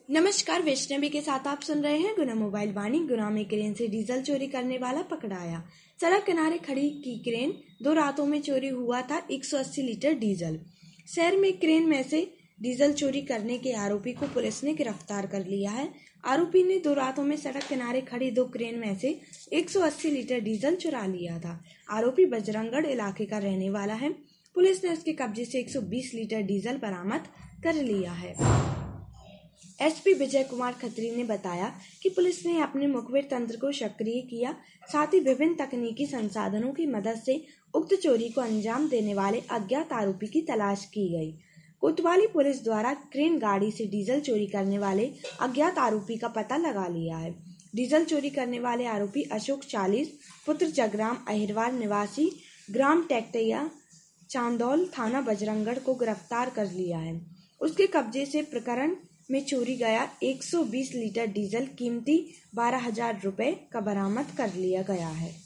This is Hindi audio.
नमस्कार, वैष्णवी के साथ आप सुन रहे हैं गुना मोबाइल वाणी। गुना में क्रेन से डीजल चोरी करने वाला पकड़ाया। सड़क किनारे खड़ी की क्रेन, 2 रातों में चोरी हुआ था 180 लीटर डीजल। शहर में क्रेन में से डीजल चोरी करने के आरोपी को पुलिस ने गिरफ्तार कर लिया है। आरोपी ने 2 रातों में सड़क किनारे खड़ी 2 क्रेन में से 180 लीटर डीजल चुरा लिया था। आरोपी बजरंगगढ़ इलाके का रहने वाला है। पुलिस ने उसके कब्जे से 120 लीटर डीजल बरामद कर लिया है। एसपी विजय कुमार खत्री ने बताया कि पुलिस ने अपने मुखबिर तंत्र को सक्रिय किया, साथ ही विभिन्न तकनीकी संसाधनों की मदद से उक्त चोरी को अंजाम देने वाले अज्ञात आरोपी की तलाश की गई। कोतवाली पुलिस द्वारा क्रेन गाड़ी से डीजल चोरी करने वाले अज्ञात आरोपी का पता लगा लिया है। डीजल चोरी करने वाले आरोपी अशोक 40 पुत्र जगराम अहिरवार निवासी ग्राम टेकटैया चांदौल थाना बजरंगगढ़ को गिरफ्तार कर लिया है। उसके कब्जे से प्रकरण में चोरी गया 120 लीटर डीजल कीमती 12,000 रुपए का बरामद कर लिया गया है।